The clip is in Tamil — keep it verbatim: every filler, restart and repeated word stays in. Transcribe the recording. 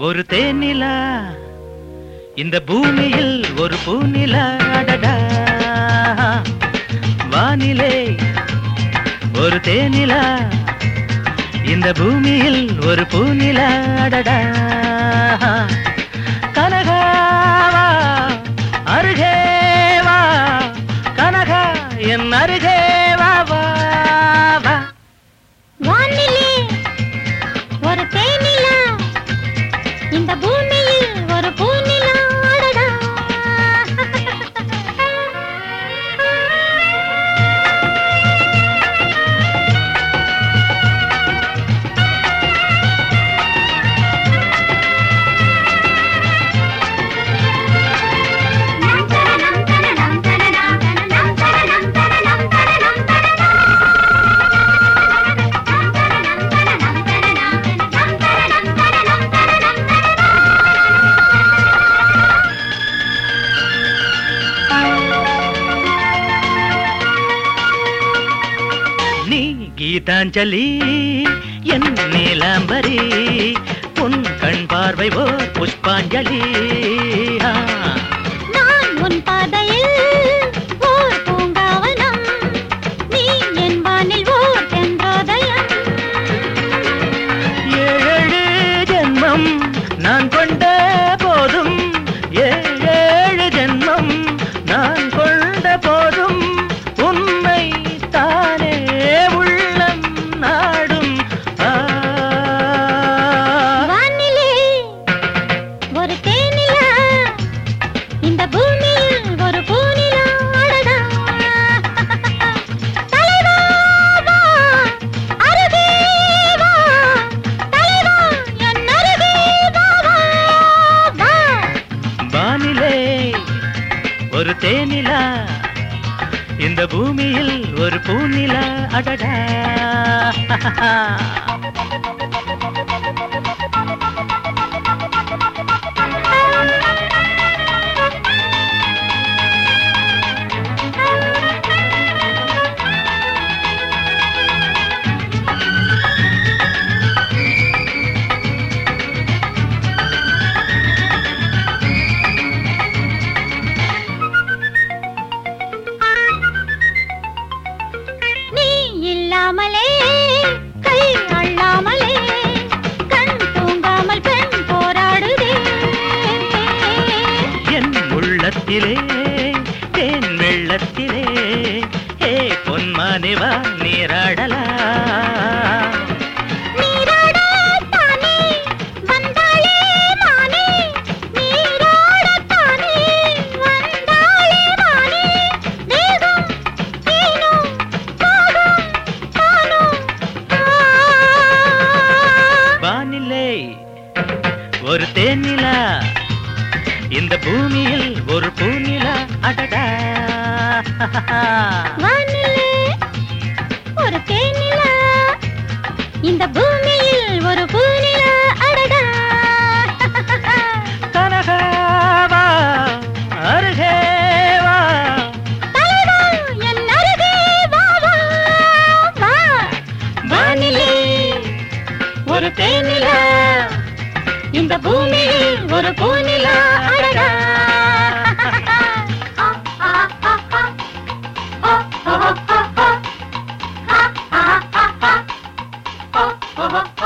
ஒரு தேனிலா இந்த பூமியில் ஒரு பூநிலா அடடா வானிலே ஒரு தேனிலா இந்த பூமியில் ஒரு பூநிலா அடடா கனகாவா அருகேவா கனகா என் அருகேவா வா வா வானிலே ஒரு தேனிலா இந்த பூமியில் ஒரு பூநிலா அடடா கீதாஞ்சலி என் நீலாம்பரி உன் கண் பார்வை ஓ புஷ்பாஞ்சலி நான் உன் பாதையில் ஓர் பூங்காவனம் நீ என் வானில் ஓர் தென்றோதயம் ஏழு ஜென்மம் நான் கொண்ட போதும் ஏழு ஜென்மம் நான் கொண்ட போதும் உண்மை தானே உள்ளம் நாடும் வானிலே ஒரு தேனிலா இந்த பூமியில் ஒரு பூநிலா அடடா தலைவா வா அருகே வா தலைவா என் அருகே வா வா வா வானிலே ஒரு தேனிலா இந்த பூமியில் ஒரு பூநிலா அடடா நீ இல்லாமலே கை அள்ளாமலே கண் தூங்காமல் பெண் போராடுதே என் உள்ளத்திலே தேன் வெள்ளத்திலே ஏ பொன்மானிவா நீராடலா நீராடத்தானே வந்தாளே மானே நீராடத்தானே வந்தாளே மானே தேகம் ஏனோ தாகம் தானோ வானிலே ஒரு தேனிலா இந்த பூமியில் ஒரு பூநிலா அடடா வானிலே ஒரு தேனிலா இந்த பூமியில் ஒரு பூநிலா அடடா கனகாவா அருகேவா தலைவா என் அருகே வா வா வா வானிலே ஒரு தேனிலா இந்த பூமியில் ஒரு பூநிலா அடடா Oh, oh, oh.